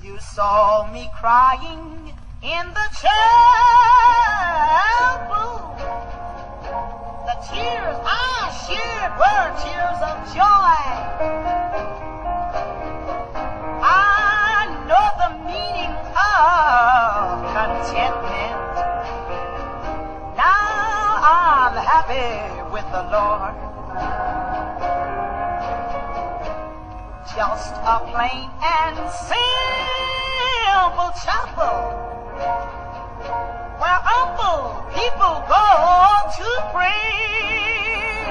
You saw me crying in the chapel. The tears I shed were tears of joy. I know the meaning of contentment. Now I'm happy with the Lord. Just a plain and simple chapel where humble people go to pray.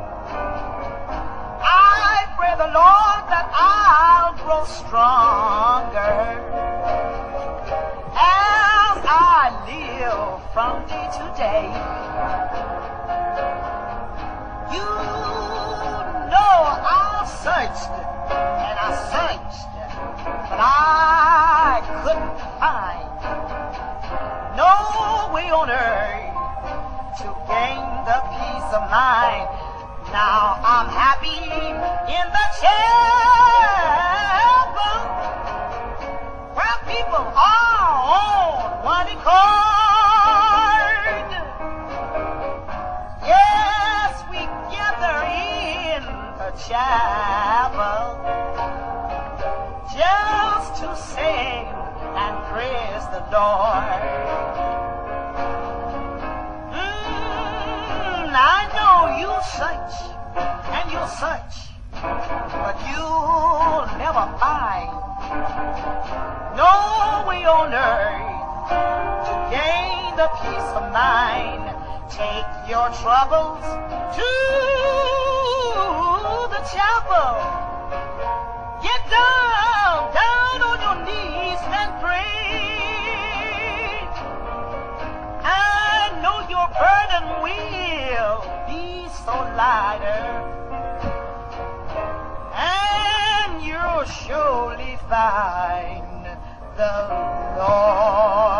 I pray the Lord that I'll grow stronger as I live from day to day. You know I searched and I searched, but I couldn't find no way on earth to gain the peace of mind. Now I'm happy in the chapel where people are on one accord. Yes, we gather in the chapel just to sing and praise the Lord. I know you search and you'll search, but you'll never find no way on earth to gain the peace of mind. Take your troubles to the chapel. Get down on your knees and pray. I know your burden will be so lighter, and you'll surely find the Lord.